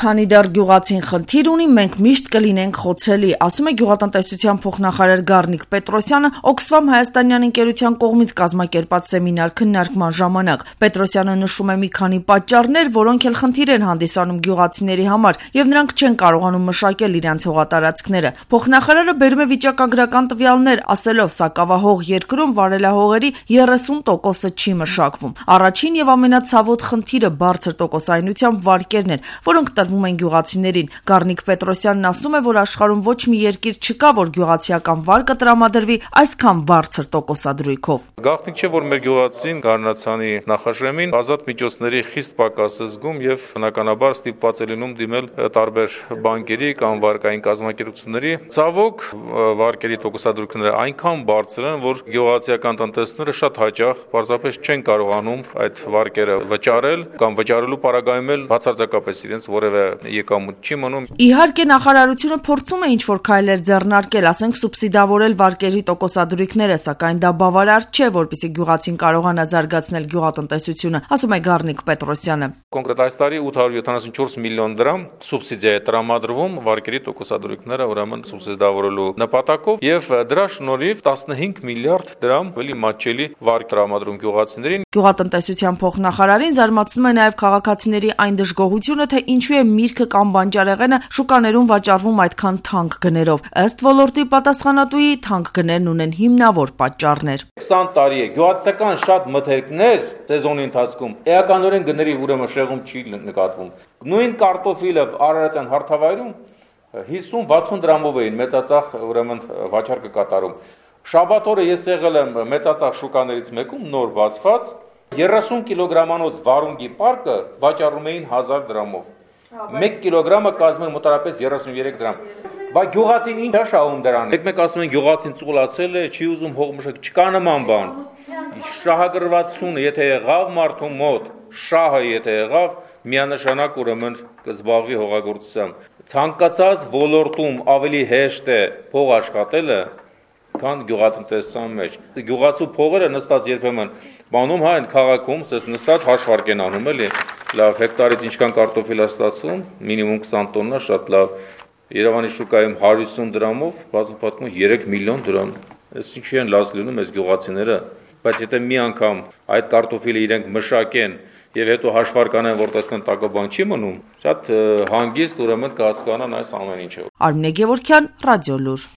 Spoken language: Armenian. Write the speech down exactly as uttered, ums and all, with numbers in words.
Քանի դեռ գյուղացին խնդիր ունի, մենք միշտ կլինենք խոցելի, ասում է գյուղատնտեսության փոխնախարար Գառնիկ Պետրոսյանը Oxfam Հայաստանյան ընկերության կողմից կազմակերպած սեմինար քննարկման ժամանակ։ Պետրոսյանը նշում է մի քանի պատճառներ, որոնք էլ խնդիր են հանդիսանում գյուղացիների համար, եւ նրանք չեն կարողանում մշակել իրենց հողատարածքները։ Փոխնախարարը բերում է վիճակագրական տվյալներ, ասելով սակավահող երկրում վարելահողերի երեսուն տոկոսը չի մշակվում։ Առաջին եւ ամենացավոտ խնդիրը բարձր տոկոսայնությամբ վարկերն են, որոնք տրվում են գյուղացիներին։ Գառնիկ Պետրոսյանն ասում է, որ աշխարհում ոչ մի երկիր չկա, որ գյուղացիական վարկը տրամադրվի այսքան բարձր տոկոսադրույքով։ Գաղտնիք չէ, որ մեր գյուղացին Գառնացանի նախաժեմին ազատ միջոցների խիստ պակաս է զգում եւ բնականաբար ստիպված է լինում դիմել տարբեր բանկերի կամ վարկային կազմակերպությունների։ Ցավոք, վարկերի տոկոսադրույքները այնքան բարձր են, որ գյուղացիական տնտեսները շատ հաճախ պարզապես չեն կարողանում այդ վարկերը վճարել կամ վճարելու պարագայում էլ բացարձակապես իրենց որևէ եկամուտ չի մնում։ Իհարկե նախարարությունը փորձում է ինչ-որ քայլեր ձեռնարկել, ասենք սուբսիդավորել վարկերի տոկոսադրույքները, սակայն դա բավարար չէ, որպեսզի գյուղացին կարողանա զարգացնել գյուղատնտեսությունը, ասում է Գառնիկ Պետրոսյանը։ Կոնկրետ այս տարի ութ հարյուր յոթանասունչորս միլիոն դրամ սուբսիդիա է տրամադրվում վարկերի տոկոսադրույքները ուրեմն սուբսիդավորելու նպատակով եւ դրա շնորհիվ տասնհինգ միլիարդ դրամ ավելի մատչելի վարկ տրամադրում գյուղացիներին։ Գյուղատնտեսության փոխնախարարին զարմացնում է նաեւ քաղաքացիների այն դժգոհությունը, թե ինչու է միրգը կամ բանջարեղենը շուկաներում վաճառվում այդքան թանկ գներով։ Ըստ ոլորտի պատասխանատուի թանկ գներն ունեն հիմնավոր պատճառներ։ քսան տարի է գյուղացիական շատ մթերքներ սեզոնի ընթացքում էականորեն գների ուրեմն շեղում չի նկատվում։ Նույն կարտոֆիլը Արարատյան հարթավայրում հիսուն վաթսուն դրամով էին մեծածախ ուրեմն վաճառքը կատարում։ Շաբաթ օրը ես եղել եմ մեծածախ շուկաներից մեկում նոր բացված երեսուն կիլոգրամանոց վարունգի պարկը վաճառում էին հազար դրամով։ մեկ կիլոգրամը կազմում է մոտավորապես երեսունյոթ դրամ։ Բայց գյուղացին ինչ է շահում դրան։ Մեկ-մեկ ասում են գյուղացին ծուլացել է, չի ուզում հող մշակ, չկա նման բան։ Շահագրվածությունը եթե եղավ մարդու մոտ, շահը եթե եղավ, միանշանակ ուրեմն կզբաղվի հողագործությամբ։ Ցանկացած ոլորտում ավելի հեշտ է փող աշխատելը, քան գյուղատնտեսության մեջ։ Գյուղացու փողերը նստած երբեմն բանում հա են քաղաքում, ասես նստած հաշվարկ են անում էլի։ Լավ, հեկտարից ինչքան կարտոֆիլ է ստացվում, մինիմում քսան տոննա, շատ լավ։ Երևանի շուկայում հարյուր ութսուն դրամով, բազում պատմում երեք միլիոն դրամ։ Այս ինչի են լաց լինում այս գյուղացիները, բայց եթե մի անգամ այդ կարտոֆիլը իրենք մշակեն եւ հետո հաշվարկ անեն, որ տեսնեն տակաբան չի մնում, շատ հանգիստ ուրեմն կհասկանան այս ամեն ինչը։ Արմինե Գևորգյան, Ռադիոլուր։